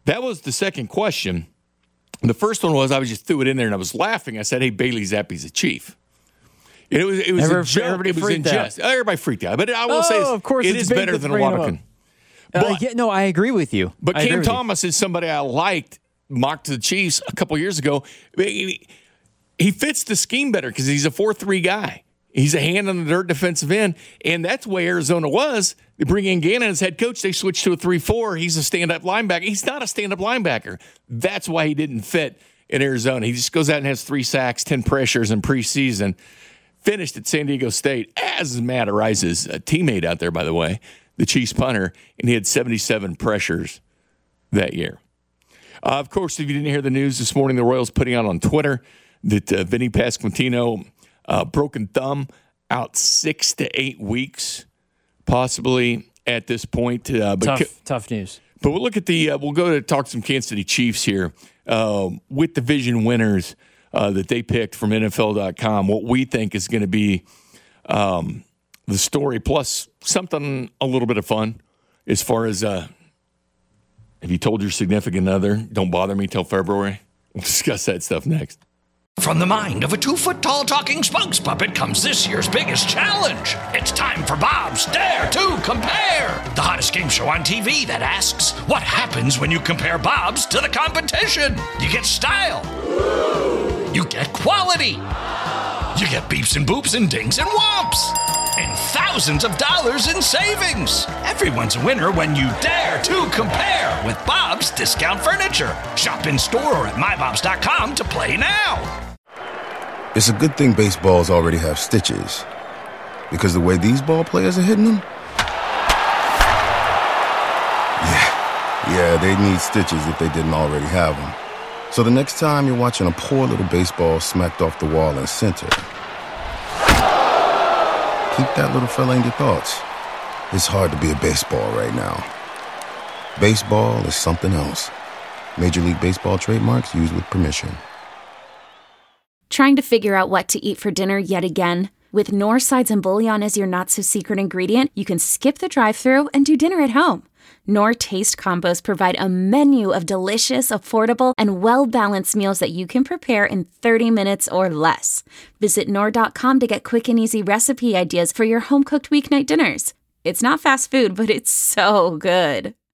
That was the second question. The first one was I was just threw it in there and I was laughing. I said, "Hey, Bailey Zappe's a Chief." And it was it was Every, a joke. everybody It was freaked in out. jest. Everybody freaked out. But I will Oh, say, this, of course, it it's is big better to than bring him Waterkin. up. But, Uh, yeah, no, I agree with you. but I agree Cam with you. Thomas is somebody I liked, mocked the Chiefs a couple years ago. He, he fits the scheme better because he's a four three guy. He's a hand on the dirt defensive end, and that's the way Arizona was. They bring in Gannon as head coach. They switch to a three four. He's a stand-up linebacker. He's not a stand-up linebacker. That's why he didn't fit in Arizona. He just goes out and has three sacks, ten pressures in preseason. Finished at San Diego State as Matt Arise's a teammate out there, by the way, the Chiefs punter, and he had seventy-seven pressures that year. Uh, of course, if you didn't hear the news this morning, the Royals putting out on Twitter that uh, Vinny Pasquantino, uh, broken thumb, out six to eight weeks, possibly at this point. Uh, but Tough, ca- tough news. But we'll look at the. Uh, we'll go to talk some Kansas City Chiefs here uh, with division winners uh, that they picked from N F L dot com. What we think is going to be um, the story, plus something a little bit of fun as far as uh, have you told your significant other, don't bother me till February? We'll discuss that stuff next. From the mind of a two-foot-tall talking spokes puppet comes this year's biggest challenge. It's time for Bob's Dare to Compare, the hottest game show on T V that asks, what happens when you compare Bob's to the competition? You get style. You get quality. You get beeps and boops and dings and whomps. And thousands of dollars in savings. Everyone's a winner when you dare to compare with Bob's Discount Furniture. Shop in store or at my bobs dot com to play now. It's a good thing baseballs already have stitches. Because the way these ball players are hitting them? Yeah, yeah, they need stitches if they didn't already have them. So the next time you're watching a poor little baseball smacked off the wall in center, keep that little fella in your thoughts. It's hard to be a baseball right now. Baseball is something else. Major League Baseball trademarks used with permission. Trying to figure out what to eat for dinner yet again? With Knorr sides and bouillon as your not-so-secret ingredient, you can skip the drive-thru and do dinner at home. Knorr Taste Combos provide a menu of delicious, affordable, and well-balanced meals that you can prepare in thirty minutes or less. Visit Knorr dot com to get quick and easy recipe ideas for your home-cooked weeknight dinners. It's not fast food, but it's so good.